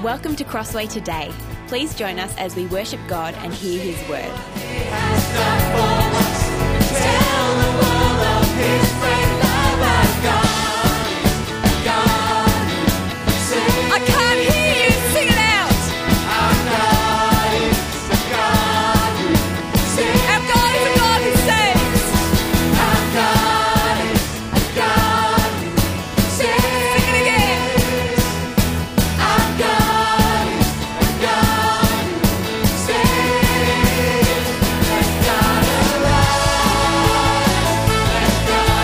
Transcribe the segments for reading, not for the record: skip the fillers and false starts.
Welcome to Crossway today. Please join us as we worship God and hear His word. Tell the world of His great love I've got. I can't hear you, sing it out. Our God is a God who saves. Our God is a God who saves. Our God is a God who saves. Sing it again. Our God is a God who saves. Let God arise. Let God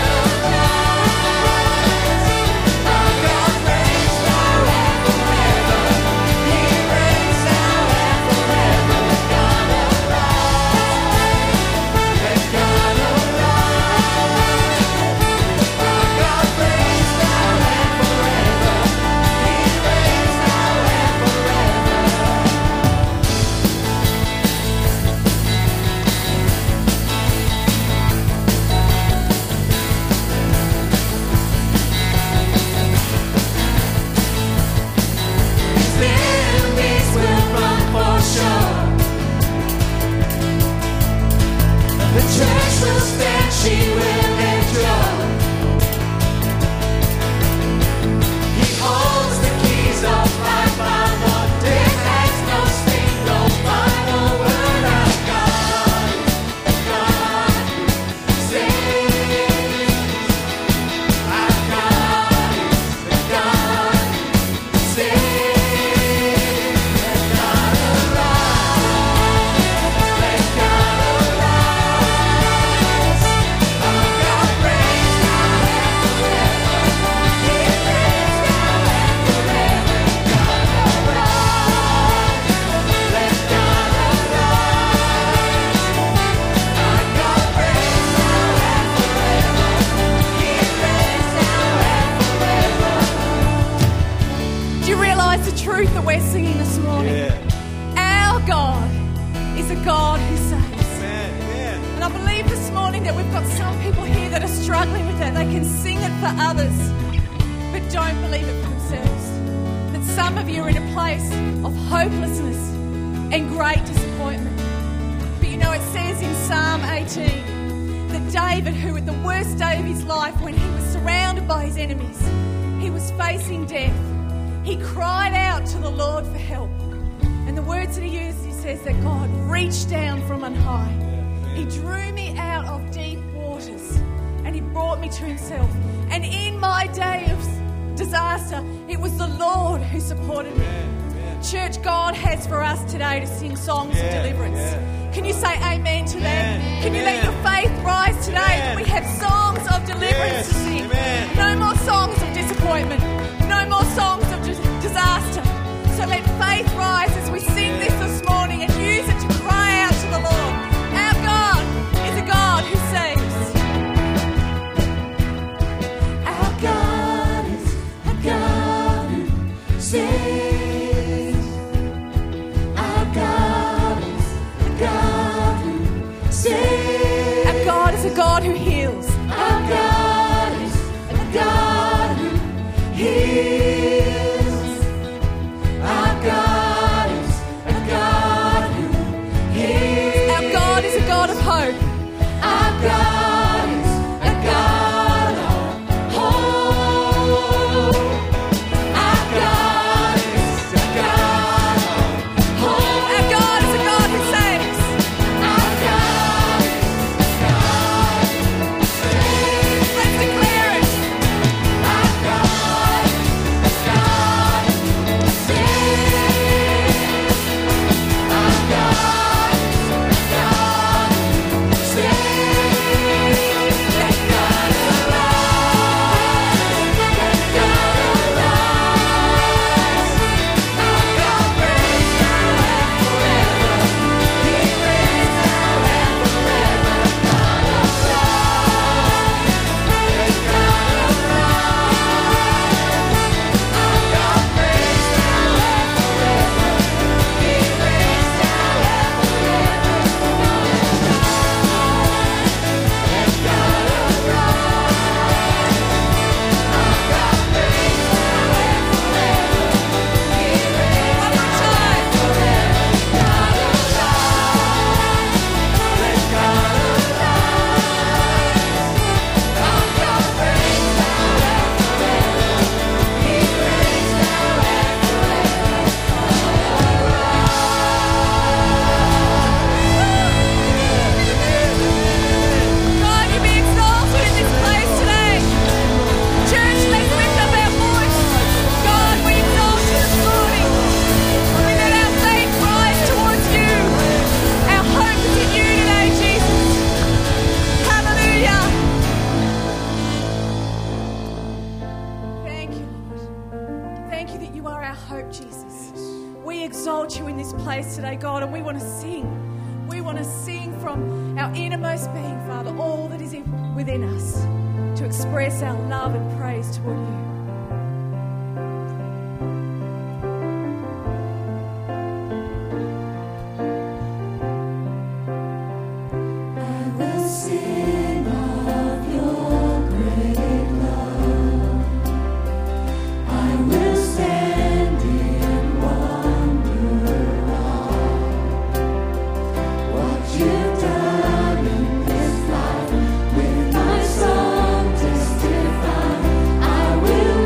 arise. Our God reigns now and forever. He reigns now and forever. Let God arise. Let God arise. Our God reigns now and forever. He reigns now and forever. His enemies will run for sure. The church will stand, she will endure. He holds the keys of life, our Lord. Death has no sting, no final word. Our God is a God who saves. Our God is a God who saves. Let God arise. Let God arise. Our God reigns now and forever. He reigns now and forever. God arise. Let God arise. Our God reigns now and forever. He reigns now and forever. Do you realise the truth that we're singing this morning? Our God is a God who saves. And I believe this morning that we've got some people here that are struggling with that. They can sing it for others, but don't believe it for themselves. That some of you are in a place of hopelessness and great disappointment. But you know, it says in Psalm 18 that David, who at the worst day of his life, when he was surrounded by his enemies, he was facing death, he cried out to the Lord for help. And the words that he used, he says that God reached down from on high. He drew me out of deep waters and he brought me to himself. And in my day of disaster, it was the Lord who supported me. Church, God has for us today to sing songs of deliverance. Can you say amen to that? Can you let your faith rise today that we have songs of deliverance to sing? No more songs of disappointment. No more songs of disaster. So let faith rise as we sing this morning and use it to cry out to the Lord. Our God is a God who saves. Our God is a God who saves. Our God is a God who saves. Our God is a God who heals. Our God hope, Jesus. We exalt you in this place today, God, and we want to sing. We want to sing from our innermost being, Father, all that is within us, to express our love and praise toward you. I will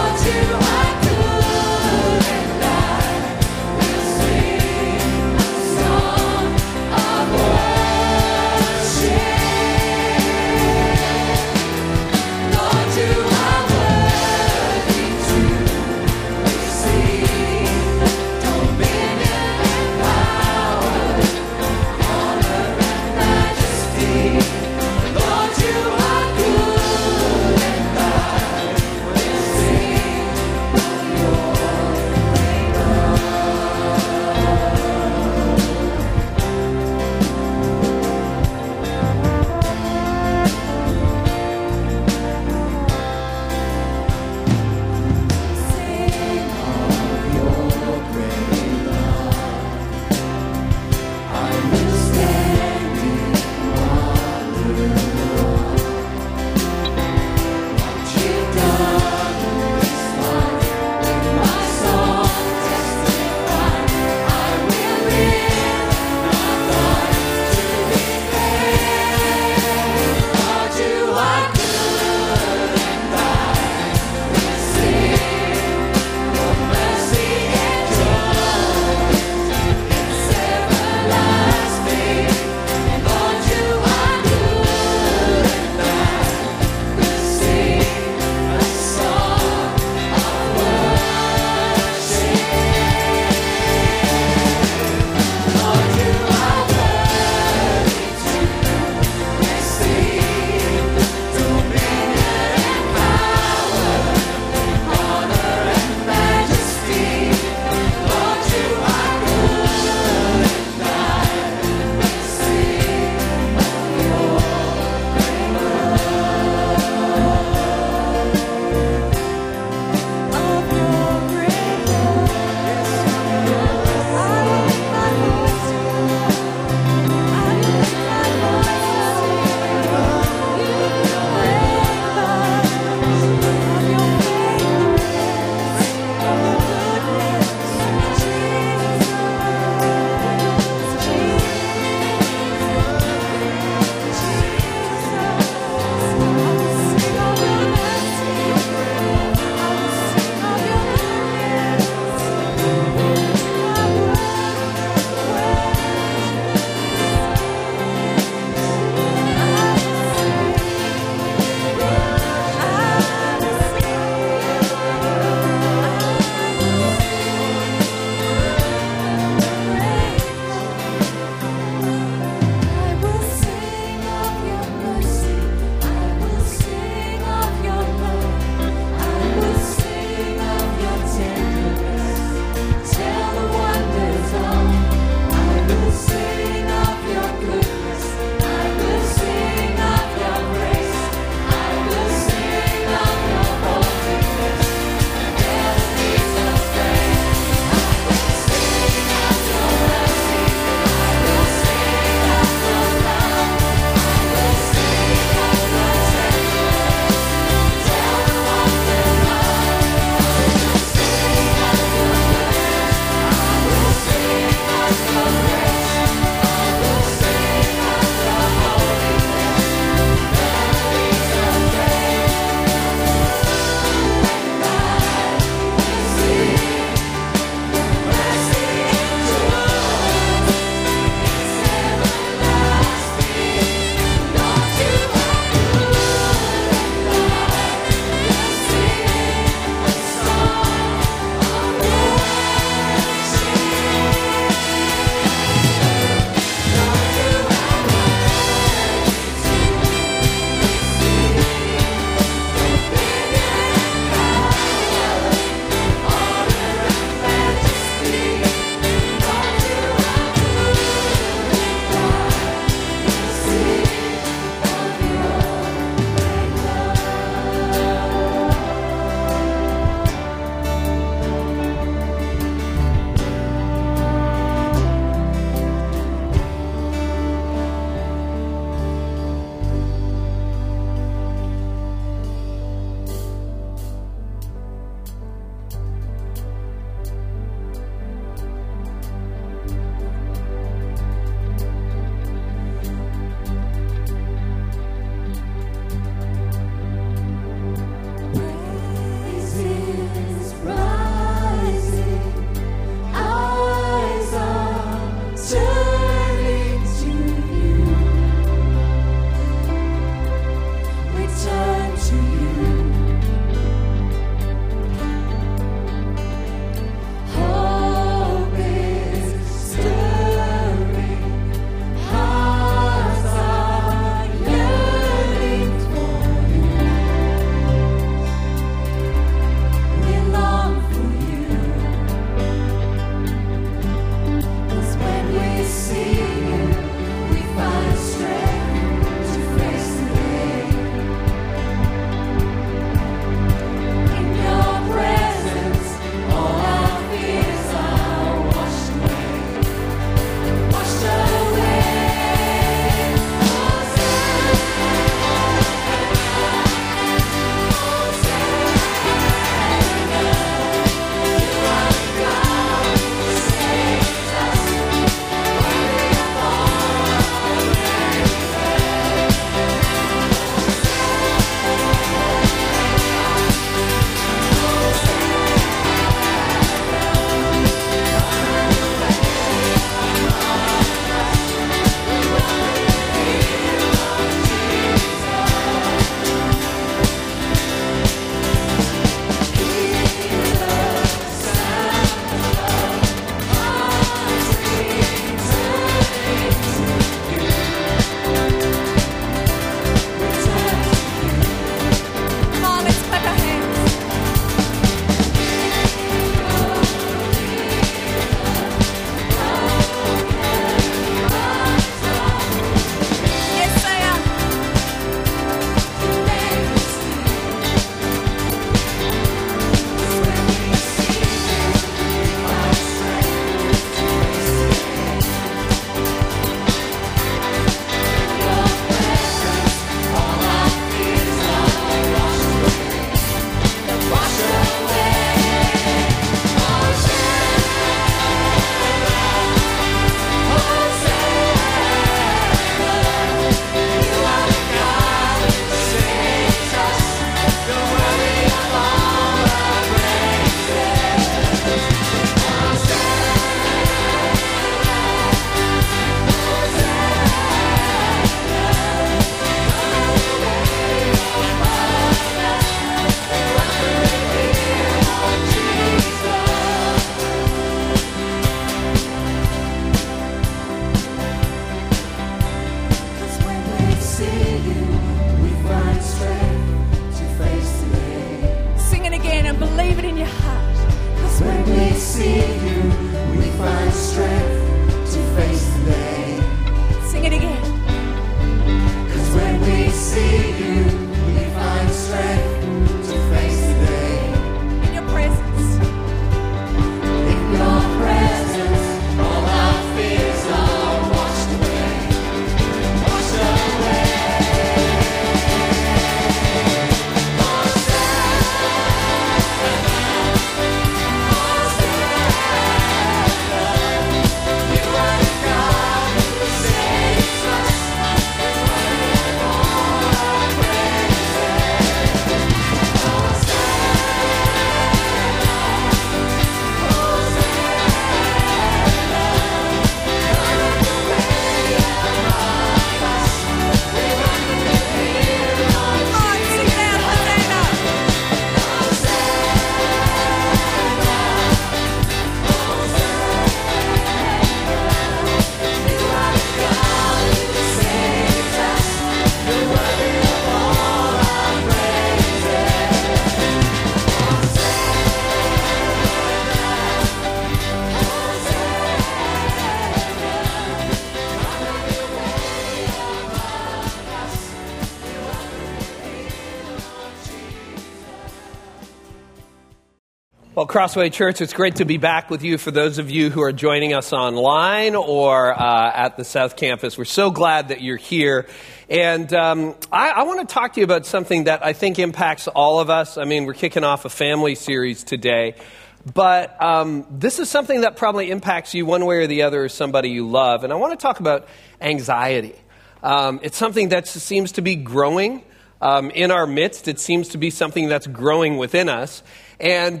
Well, Crossway Church, it's great to be back with you. For those of you who are joining us online or at the South Campus, we're so glad that you're here. And I want to talk to you about something that I think impacts all of us. I mean, we're kicking off a family series today. But this is something that probably impacts you one way or the other, or somebody you love. And I want to talk about anxiety. It's something that seems to be growing in our midst. It seems to be something that's growing within us. And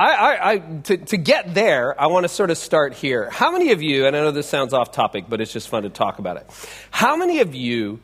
to get there, I want to sort of start here. How many of you, and I know this sounds off topic, but it's just fun to talk about it. How many of you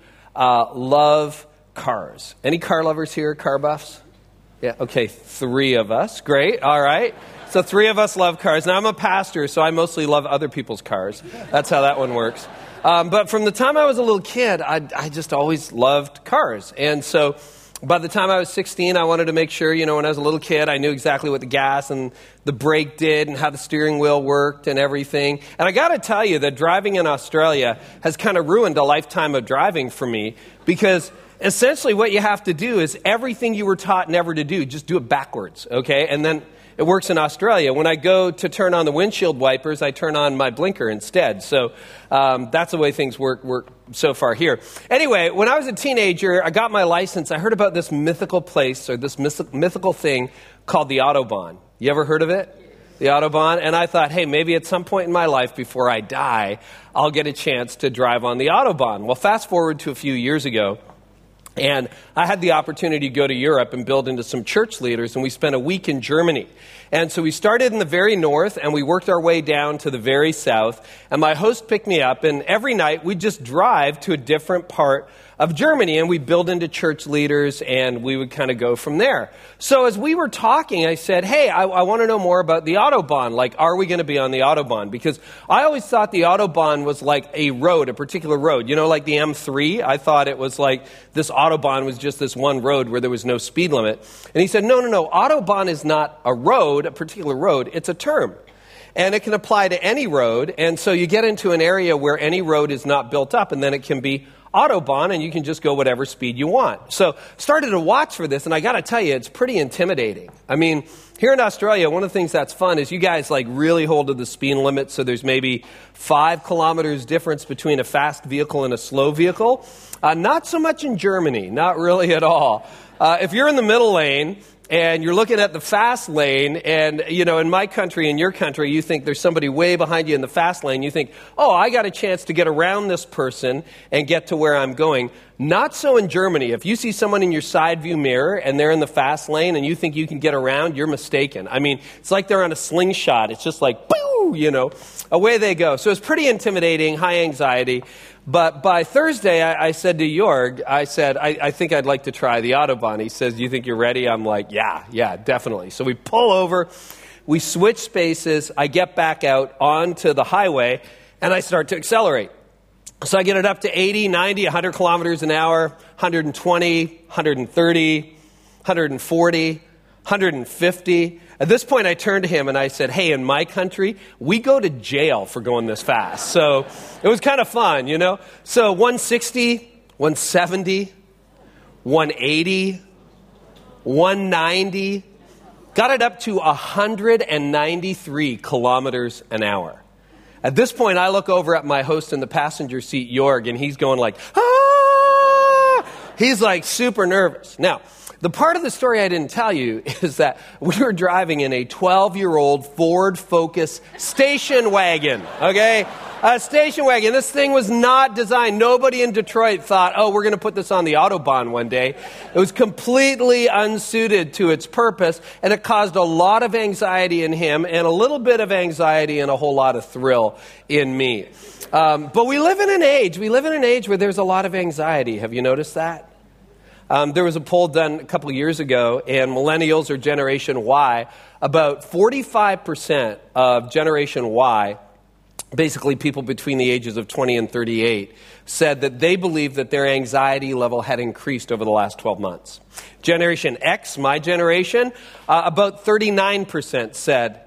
love cars? Any car lovers here, car buffs? Yeah, okay, 3 of us. Great, all right. So 3 of us love cars. Now, I'm a pastor, so I mostly love other people's cars. That's how that one works. But from the time I was a little kid, I just always loved cars. And so by the time I was 16, I wanted to make sure, when I was a little kid, I knew exactly what the gas and the brake did and how the steering wheel worked and everything. And I got to tell you that driving in Australia has kind of ruined a lifetime of driving for me, because essentially what you have to do is everything you were taught never to do, just do it backwards, okay? And then it works in Australia. When I go to turn on the windshield wipers, I turn on my blinker instead. So that's the way things work so far here. Anyway, when I was a teenager, I got my license. I heard about this mythical place, or this mythical thing called the Autobahn. You ever heard of it? The Autobahn? And I thought, hey, maybe at some point in my life before I die, I'll get a chance to drive on the Autobahn. Well, fast forward to a few years ago, and I had the opportunity to go to Europe and build into some church leaders, and we spent a week in Germany. And so we started in the very north, and we worked our way down to the very south. And my host picked me up, and every night we'd just drive to a different part of Germany, and we'd build into church leaders, and we would kind of go from there. So as we were talking, I said, hey, I want to know more about the Autobahn. Like, are we going to be on the Autobahn? Because I always thought the Autobahn was like a road, a particular road. Like the M3? I thought it was like this Autobahn was just this one road where there was no speed limit. And he said, no. Autobahn is not a road, a particular road. It's a term. And it can apply to any road. And so you get into an area where any road is not built up, and then it can be Autobahn, and you can just go whatever speed you want. So started to watch for this, and I got to tell you, it's pretty intimidating. I mean, here in Australia, one of the things that's fun is you guys really hold to the speed limit, so there's maybe 5 kilometers difference between a fast vehicle and a slow vehicle. Not so much in Germany, not really at all. If you're in the middle lane, and you're looking at the fast lane, and, in my country, in your country, you think there's somebody way behind you in the fast lane. You think, oh, I got a chance to get around this person and get to where I'm going. Not so in Germany. If you see someone in your side view mirror and they're in the fast lane and you think you can get around, you're mistaken. I mean, it's like they're on a slingshot. It's just like, boo, away they go. So it's pretty intimidating, high anxiety. But by Thursday, I said to Jorg, I think I'd like to try the Autobahn. He says, do you think you're ready? I'm like, yeah, definitely. So we pull over, we switch spaces, I get back out onto the highway, and I start to accelerate. So I get it up to 80, 90, 100 kilometers an hour, 120, 130, 140, 150. At this point, I turned to him and I said, hey, in my country, we go to jail for going this fast. So it was kind of fun, So 160, 170, 180, 190, got it up to 193 kilometers an hour. At this point, I look over at my host in the passenger seat, Jorg, and he's going like, ah! He's like super nervous. Now, the part of the story I didn't tell you is that we were driving in a 12-year-old Ford Focus station wagon, okay? A station wagon. This thing was not designed. Nobody in Detroit thought, oh, we're going to put this on the Autobahn one day. It was completely unsuited to its purpose, and it caused a lot of anxiety in him and a little bit of anxiety and a whole lot of thrill in me. But we live in an age where there's a lot of anxiety. Have you noticed that? There was a poll done a couple of years ago, and millennials or Generation Y, about 45% of Generation Y, basically people between the ages of 20 and 38, said that they believed that their anxiety level had increased over the last 12 months. Generation X, my generation, about 39% said